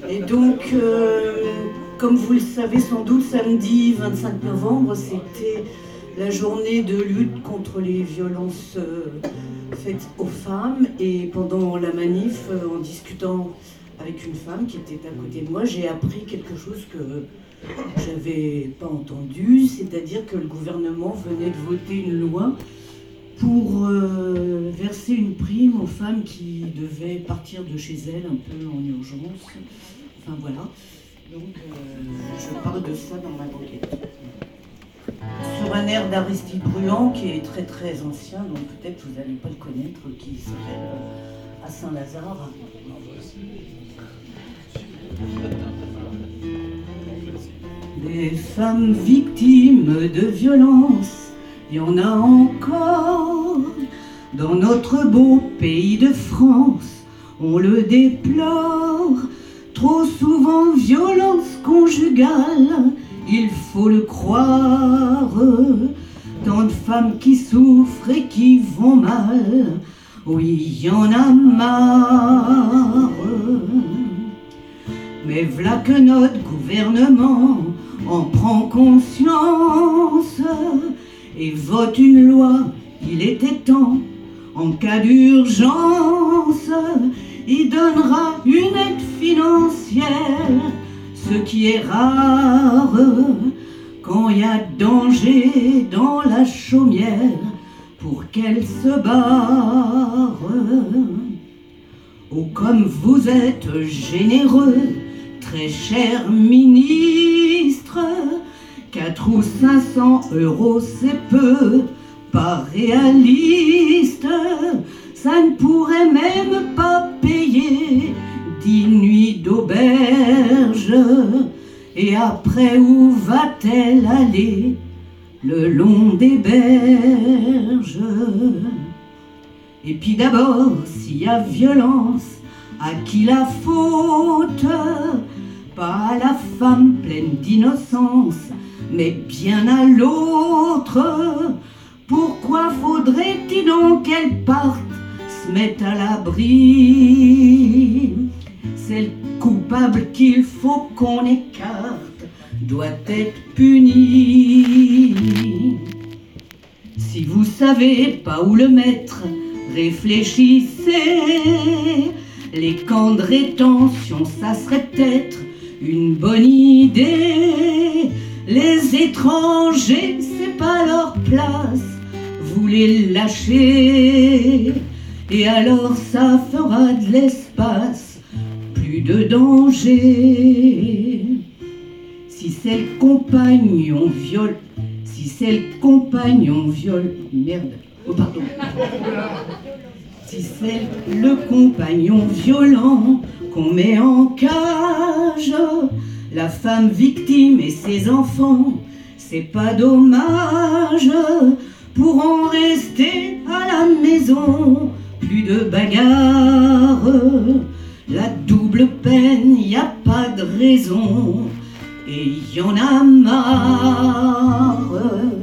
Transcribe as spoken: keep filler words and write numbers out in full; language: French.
Et donc, euh, comme vous le savez sans doute, samedi vingt-cinq novembre, c'était la journée de lutte contre les violences euh, faites aux femmes. Et pendant la manif, euh, en discutant avec une femme qui était à côté de moi, j'ai appris quelque chose que j'avais pas entendu, c'est-à-dire que le gouvernement venait de voter une loi pour euh, verser une prime aux femmes qui devaient partir de chez elles un peu en urgence. Enfin voilà. Donc euh, je parle de ça dans ma banquette. Sur un air d'Aristide Bruand qui est très très ancien, donc peut-être vous n'allez pas le connaître, qui s'appelle euh, À Saint-Lazare. Des femmes victimes de violences, il y en a encore dans notre beau pays de France, on le déplore. Trop souvent violence conjugale, il faut le croire. Tant de femmes qui souffrent et qui vont mal, oui, il y en a marre. Mais v'là que notre gouvernement en prend conscience et vote une loi, il était temps. En cas d'urgence, il donnera une aide financière, ce qui est rare quand il y a danger dans la chaumière pour qu'elle se barre. Oh, comme vous êtes généreux, très cher ministre, quatre ou cinq cents euros c'est peu, pas réaliste. Ça ne pourrait même pas payer dix nuits d'auberge. Et après, où va-t-elle aller le long des berges? Et puis d'abord, s'il y a violence, à qui la faute? Pas à la femme pleine d'innocence, mais bien à l'autre. Pourquoi faudrait-il donc qu'elle parte se mettre à l'abri? C'est le coupable qu'il faut qu'on écarte, doit être puni. Si vous savez pas où le mettre, réfléchissez. Les camps de rétention, ça serait peut-être une bonne idée. Les étrangers, c'est pas leur place, vous les lâchez. Et alors ça fera de l'espace, plus de danger. Si c'est le compagnon viol, si c'est le compagnon viol, merde, oh pardon. Si c'est le compagnon violent qu'on met en cage, la femme victime et ses enfants, c'est pas dommage, pourront rester à la maison, plus de bagarre. La double peine, y a pas de raison, et y en a marre.